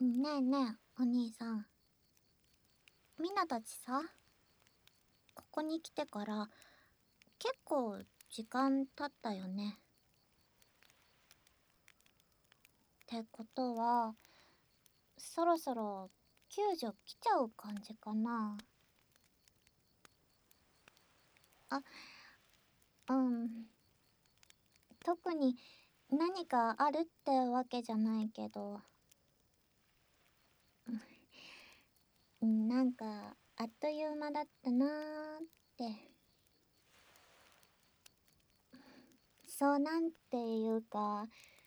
ねえねえ、お兄さん。みんなたちさ、ここに来てから結構時間経ったよね。ってことは、そろそろ救助来ちゃう感じかな。あ、うん。特に何かあるってわけじゃないけど、なんかあっという間だったなーって。そうなんていうか、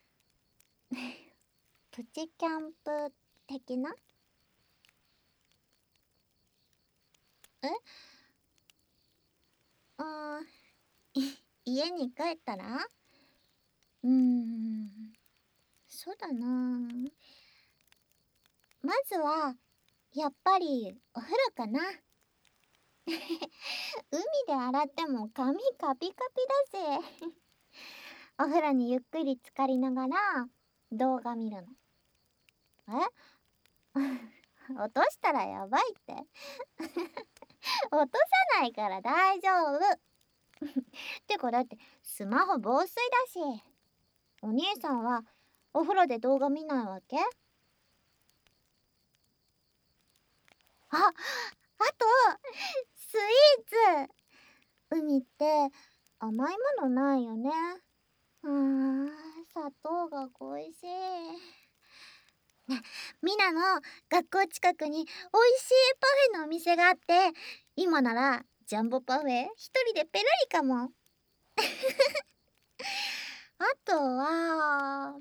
プチキャンプ的な。えうーん、家に帰ったらうーん、そうだな。まずは、やっぱりお風呂かな。海で洗っても髪カピカピだぜ。お風呂にゆっくり浸かりながら動画見るの。え落としたらやばいって。落とさないから大丈夫。てかだってスマホ防水だし。お兄さんはお風呂で動画見ないわけ？あ、あと、スイーツ。海って甘いものないよね。砂糖が恋しい。ね、みなの学校近くに美味しいパフェのお店があって、今ならジャンボパフェ一人でペロリかも。あとは、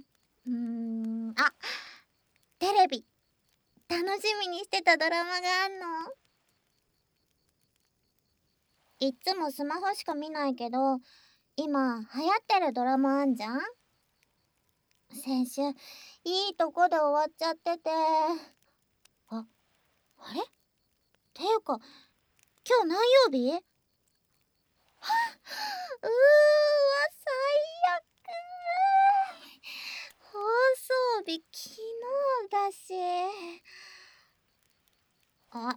テレビ。楽しみにしてたドラマがあんの。いっつもスマホしか見ないけど、今流行ってるドラマあんじゃん。先週いいとこで終わっちゃってて。あ、あれていうか、今日何曜日？うーわ、最悪。放送日昨日だし。あ、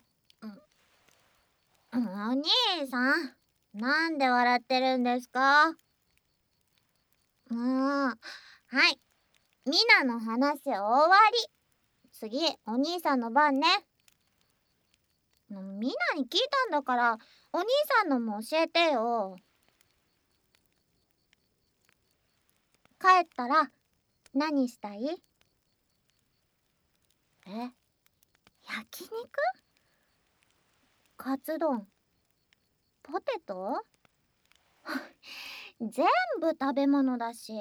お兄さん、なんで笑ってるんですか？はい、みなの話終わり。次、お兄さんの番ね。みんなに聞いたんだから、お兄さんのも教えてよ。帰ったら何したい？焼肉？カツ丼？ポテト？全部食べ物だし。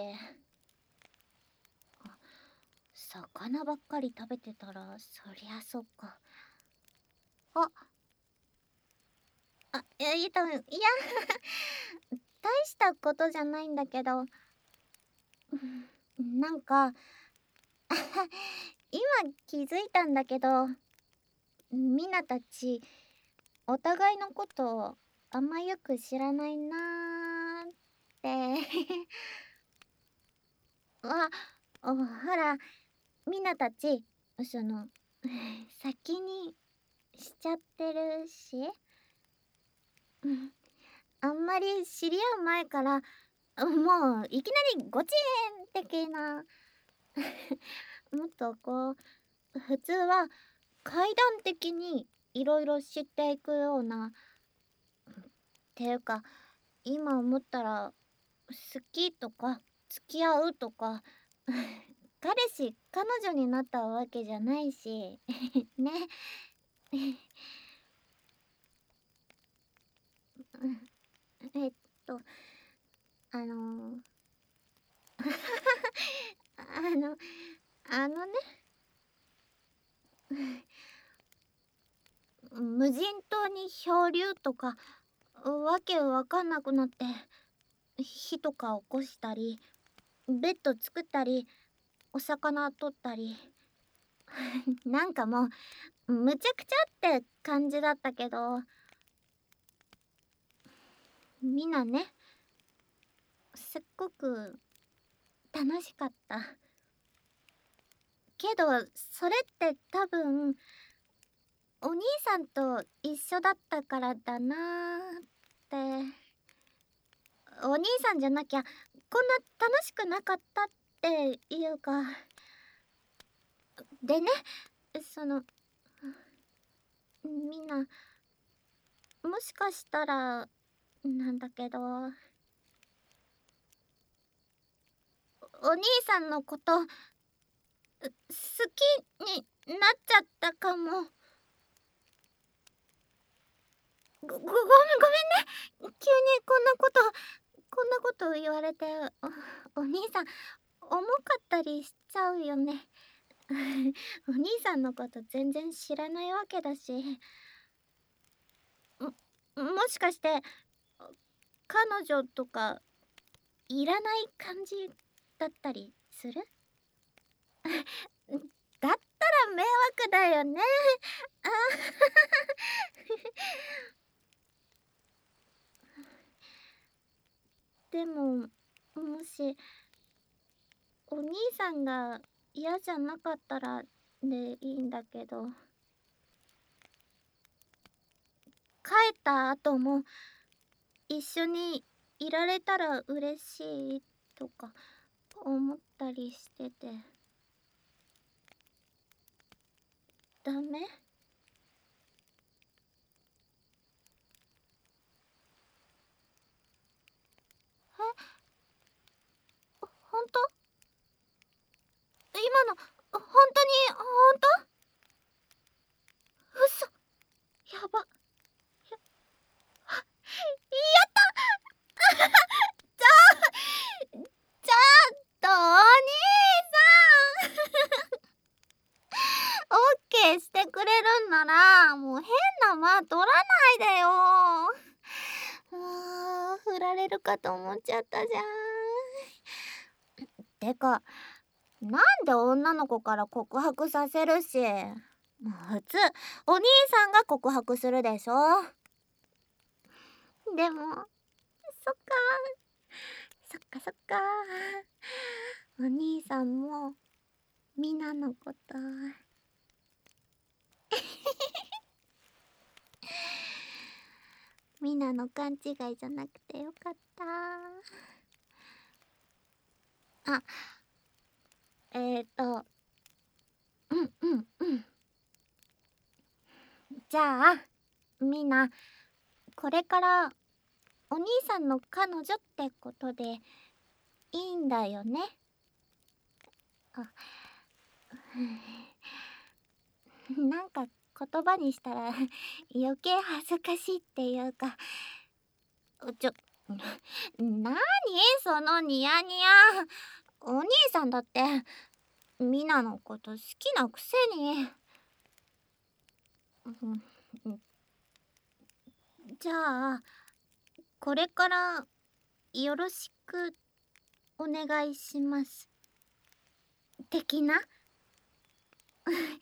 魚ばっかり食べてたら、そりゃそっか。大したことじゃないんだけど、なんか、今気づいたんだけど、みんなたち、お互いのことあんまよく知らないなーって。ほら、みんなたち、その、先にしちゃってるし、あんまり知り合う前から、もういきなりゴチーン的な、もっとこう、普通は階段的にいろいろ知っていくような、ていうか、今思ったら、好きとか、付き合うとか、彼氏、彼女になったわけじゃないし、ね。えっと、あのあの、あのね、無人島に漂流とか、わけわかんなくなって、火とか起こしたり、ベッド作ったり、お魚取ったり、なんかもう、むちゃくちゃって感じだったけど、みんなね、すっごく楽しかった。 けどそれって多分お兄さんと一緒だったからだなーって。お兄さんじゃなきゃこんな楽しくなかったっていうか。でね、そのみんな、もしかしたらなんだけど、お兄さんのこと好きになっちゃったかも。ごめんね。急にこんなこと言われて、お兄さん重かったりしちゃうよね。お兄さんのこと全然知らないわけだし。もしかして彼女とかいらない感じだったりする？だったら迷惑だよね。あでも、もしお兄さんが嫌じゃなかったらでいいんだけど、帰った後も一緒にいられたら嬉しいとか思ったりしてて。ダメ？え、ほんと？今のほんとにほんと？嘘。やば。やったちょちょっとお兄さんオッケーしてくれるんならもう変な間取らないでよ。振られるかと思っちゃったじゃん。てかなんで女の子から告白させるし、もう普通お兄さんが告白するでしょ。でもそっかそっか。お兄さんもみなのことみなの勘違いじゃなくてよかった。あ、うん。じゃあみんなこれからお兄さんの彼女ってことでいいんだよね。あ、なんか言葉にしたら余計恥ずかしいっていうか、なにそのニヤニヤ。お兄さんだってみなのこと好きなくせに。じゃあこれからよろしくお願いします的な。